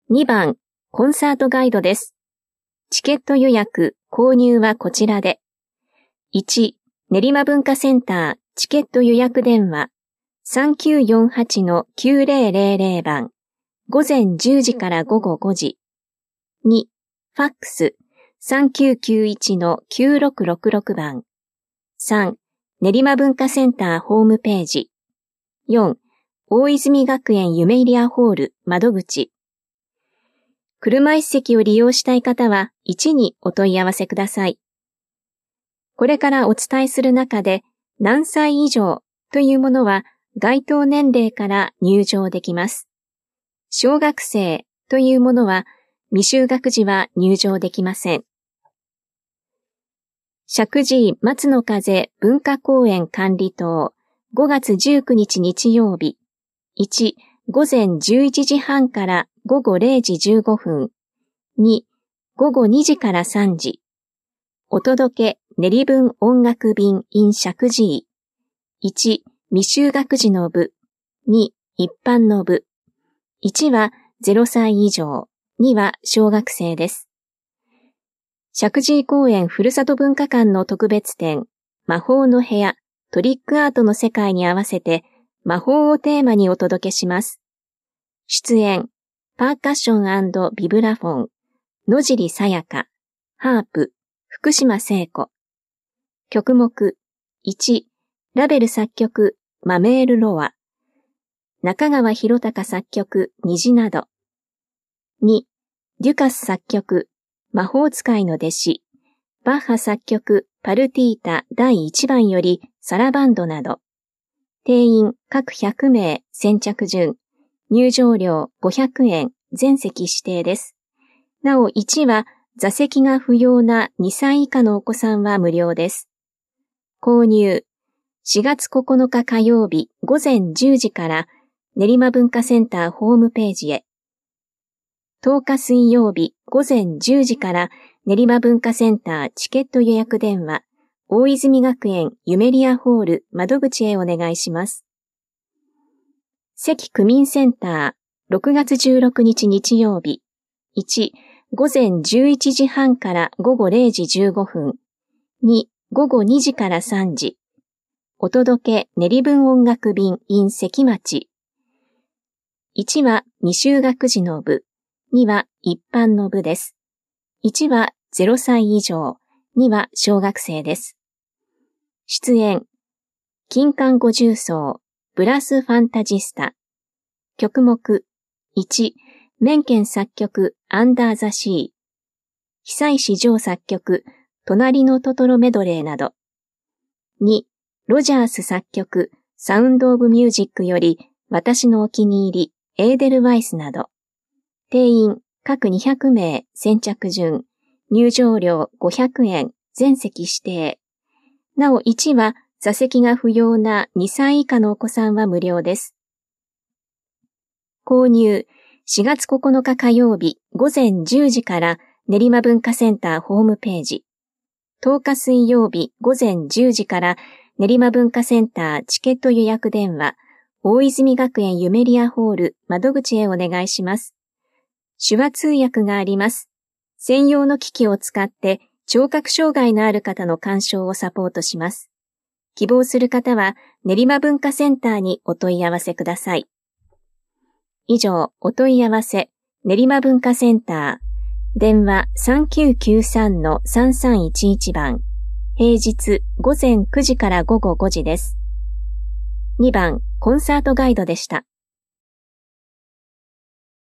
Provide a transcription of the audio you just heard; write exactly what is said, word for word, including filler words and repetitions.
にばん、コンサートガイドです。チケット予約、購入はこちらで。いち、練馬文化センターチケット予約電話 さんきゅうよんはちのきゅうぜろぜろぜろ 番、午前じゅうじから午後ごじ。に、ファックス さんきゅうきゅういちのきゅうろくろくろく 番。さん、練馬文化センターホームページ。よん、大泉学園ゆめいりやホール窓口。車椅子席を利用したい方はいちにお問い合わせください。これからお伝えする中で何歳以上というものは該当年齢から入場できます。小学生というものは未就学児は入場できません。石神井松の風文化公園管理棟ごがつじゅうくにち日曜日。いち、午前じゅういちじはんから午後れいじじゅうごふん。に、午後にじからさんじ。お届け練文音楽便 in 石神井。いち、未就学児の部。に、一般の部。いちはぜろさい以上。には小学生です。石神井公園ふるさと文化館の特別展、魔法の部屋、トリックアートの世界に合わせて魔法をテーマにお届けします。出演、パーカッション&ビブラフォン、野尻さやか、ハープ、福島聖子。曲目、いち、ラベル作曲、マメール・ロワ。中川博隆作曲、虹など。に、デュカス作曲、魔法使いの弟子、バッハ作曲、パルティータだいいちばんよりサラバンドなど。定員各ひゃくめい先着順。入場料ごひゃくえん、全席指定です。なおいちは座席が不要なにさい以下のお子さんは無料です。購入、しがつここのか火曜日午前じゅうじから練馬文化センターホームページへ。とおか水曜日午前じゅうじから練馬文化センターチケット予約電話、大泉学園ゆめりやホール窓口へお願いします。関区民センターろくがつじゅうろくにち日曜日。いち、午前じゅういちじはんから午後れいじじゅうごふん。に、午後にじからさんじ。お届け練文音楽便 in 関町。いちは未就学児の部。には一般の部です。いちはぜろさい以上。には小学生です。出演、金管五重奏、ブラスファンタジスタ。曲目、いち、メンケン作曲、アンダーザシー。久石譲作曲、隣のトトロメドレーなど。に、ロジャース作曲、サウンドオブミュージックより、私のお気に入り、エーデルワイスなど。定員、各にひゃくめい先着順。入場料ごひゃくえん、全席指定。なおいちは座席が不要なにさい以下のお子さんは無料です。購入、しがつここのか火曜日午前じゅうじから練馬文化センターホームページ。とおか水曜日午前じゅうじから練馬文化センターチケット予約電話、大泉学園ゆめりやホール窓口へお願いします。手話通訳があります。専用の機器を使って聴覚障害のある方の鑑賞をサポートします。希望する方は練馬文化センターにお問い合わせください。以上、お問い合わせ、練馬文化センター、電話 さんきゅうきゅうさんのさんさんいちいち 番、平日午前くじから午後ごじです。にばん、コンサートガイドでした。